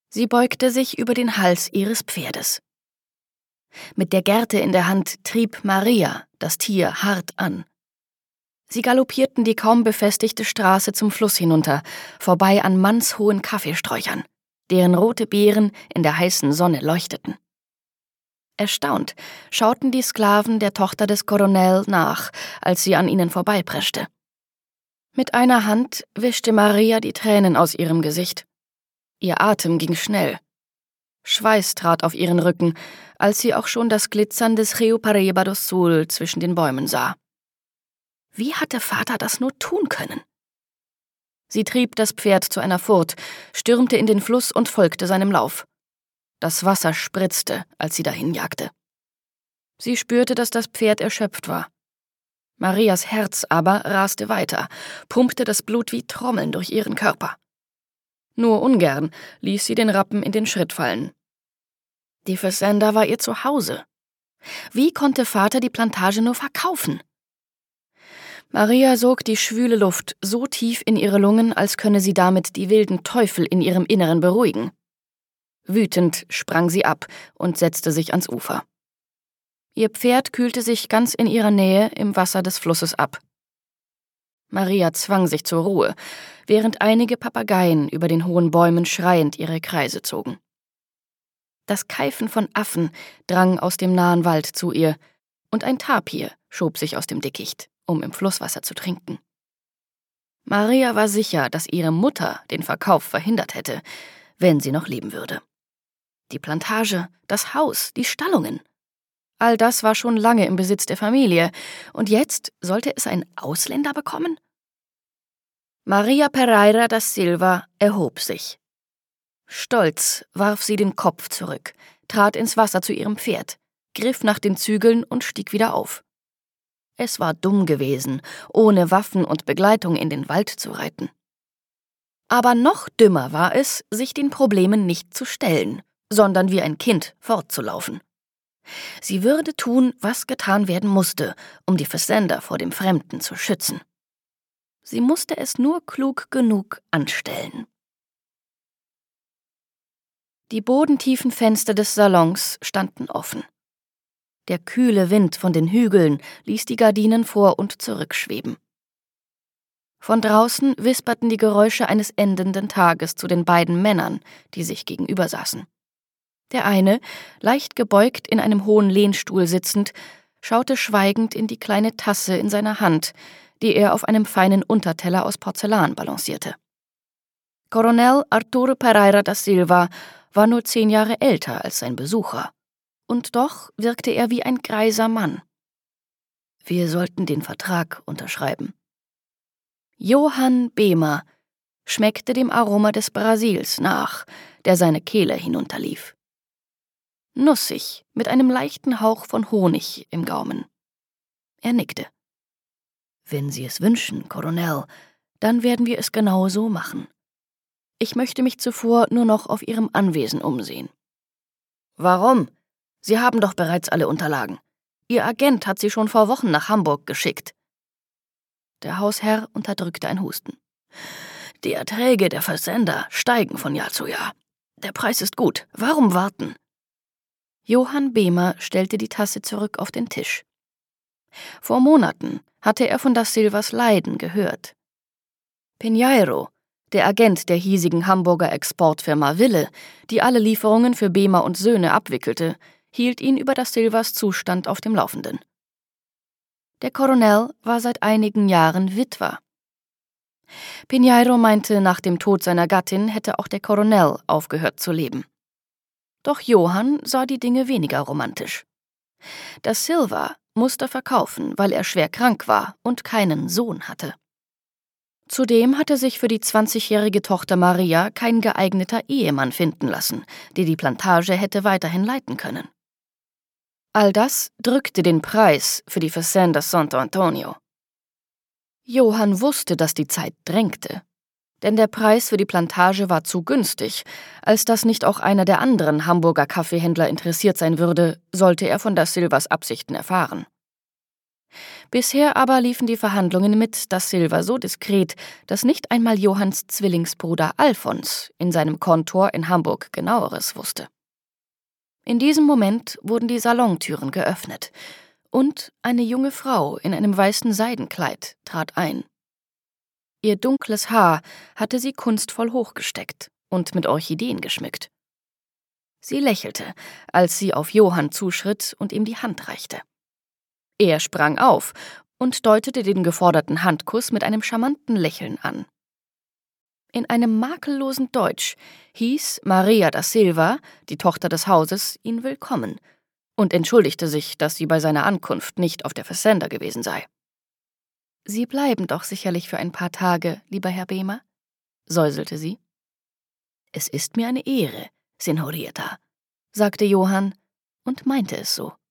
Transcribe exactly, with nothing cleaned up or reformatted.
Sie beugte sich über den Hals ihres Pferdes. Mit der Gerte in der Hand trieb Maria das Tier hart an. Sie galoppierten die kaum befestigte Straße zum Fluss hinunter, vorbei an mannshohen Kaffeesträuchern, deren rote Beeren in der heißen Sonne leuchteten. Erstaunt schauten die Sklaven der Tochter des Coronel nach, als sie an ihnen vorbeipreschte. Mit einer Hand wischte Maria die Tränen aus ihrem Gesicht. Ihr Atem ging schnell. Schweiß trat auf ihren Rücken, als sie auch schon das Glitzern des Rio Paraíba do Sul zwischen den Bäumen sah. Wie hatte Vater das nur tun können? Sie trieb das Pferd zu einer Furt, stürmte in den Fluss und folgte seinem Lauf. Das Wasser spritzte, als sie dahin jagte. Sie spürte, dass das Pferd erschöpft war. Marias Herz aber raste weiter, pumpte das Blut wie Trommeln durch ihren Körper. Nur ungern ließ sie den Rappen in den Schritt fallen. Die Fazenda war ihr Zuhause. Wie konnte Vater die Plantage nur verkaufen? Maria sog die schwüle Luft so tief in ihre Lungen, als könne sie damit die wilden Teufel in ihrem Inneren beruhigen. Wütend sprang sie ab und setzte sich ans Ufer. Ihr Pferd kühlte sich ganz in ihrer Nähe im Wasser des Flusses ab. Maria zwang sich zur Ruhe, während einige Papageien über den hohen Bäumen schreiend ihre Kreise zogen. Das Keifen von Affen drang aus dem nahen Wald zu ihr, und ein Tapir schob sich aus dem Dickicht, um im Flusswasser zu trinken. Maria war sicher, dass ihre Mutter den Verkauf verhindert hätte, wenn sie noch leben würde. Die Plantage, das Haus, die Stallungen. All das war schon lange im Besitz der Familie, und jetzt sollte es ein Ausländer bekommen? Maria Pereira da Silva erhob sich. Stolz warf sie den Kopf zurück, trat ins Wasser zu ihrem Pferd, griff nach den Zügeln und stieg wieder auf. Es war dumm gewesen, ohne Waffen und Begleitung in den Wald zu reiten. Aber noch dümmer war es, sich den Problemen nicht zu stellen, sondern wie ein Kind fortzulaufen. Sie würde tun, was getan werden musste, um die Fazenda vor dem Fremden zu schützen. Sie musste es nur klug genug anstellen. Die bodentiefen Fenster des Salons standen offen. Der kühle Wind von den Hügeln ließ die Gardinen vor und zurückschweben. Von draußen wisperten die Geräusche eines endenden Tages zu den beiden Männern, die sich gegenüber saßen. Der eine, leicht gebeugt in einem hohen Lehnstuhl sitzend, schaute schweigend in die kleine Tasse in seiner Hand, die er auf einem feinen Unterteller aus Porzellan balancierte. Coronel Arturo Pereira da Silva war nur zehn Jahre älter als sein Besucher, und doch wirkte er wie ein greiser Mann. Wir sollten den Vertrag unterschreiben. Johann Behmer schmeckte dem Aroma des Brasils nach, der seine Kehle hinunterlief. Nussig, mit einem leichten Hauch von Honig im Gaumen. Er nickte. Wenn Sie es wünschen, Coronel, dann werden wir es genau so machen. Ich möchte mich zuvor nur noch auf Ihrem Anwesen umsehen. Warum? Sie haben doch bereits alle Unterlagen. Ihr Agent hat Sie schon vor Wochen nach Hamburg geschickt. Der Hausherr unterdrückte ein Husten. Die Erträge der Fazenda steigen von Jahr zu Jahr. Der Preis ist gut. Warum warten? Johann Behmer stellte die Tasse zurück auf den Tisch. Vor Monaten hatte er von da Silvas Leiden gehört. Pinheiro, der Agent der hiesigen Hamburger Exportfirma Wille, die alle Lieferungen für Behmer und Söhne abwickelte, hielt ihn über da Silvas Zustand auf dem Laufenden. Der Coronel war seit einigen Jahren Witwer. Pinheiro meinte, nach dem Tod seiner Gattin hätte auch der Coronel aufgehört zu leben. Doch Johann sah die Dinge weniger romantisch. Da Silva musste verkaufen, weil er schwer krank war und keinen Sohn hatte. Zudem hatte sich für die zwanzigjährige Tochter Maria kein geeigneter Ehemann finden lassen, der die Plantage hätte weiterhin leiten können. All das drückte den Preis für die Fazenda Santo Antonio. Johann wusste, dass die Zeit drängte. Denn der Preis für die Plantage war zu günstig, als dass nicht auch einer der anderen Hamburger Kaffeehändler interessiert sein würde, sollte er von da Silvas Absichten erfahren. Bisher aber liefen die Verhandlungen mit da Silva so diskret, dass nicht einmal Johanns Zwillingsbruder Alfons in seinem Kontor in Hamburg Genaueres wusste. In diesem Moment wurden die Salontüren geöffnet, und eine junge Frau in einem weißen Seidenkleid trat ein. Ihr dunkles Haar hatte sie kunstvoll hochgesteckt und mit Orchideen geschmückt. Sie lächelte, als sie auf Johann zuschritt und ihm die Hand reichte. Er sprang auf und deutete den geforderten Handkuss mit einem charmanten Lächeln an. In einem makellosen Deutsch hieß Maria da Silva, die Tochter des Hauses, ihn willkommen und entschuldigte sich, dass sie bei seiner Ankunft nicht auf der Fazenda gewesen sei. »Sie bleiben doch sicherlich für ein paar Tage, lieber Herr Behmer?« säuselte sie. »Es ist mir eine Ehre, Senorita«, sagte Johann und meinte es so.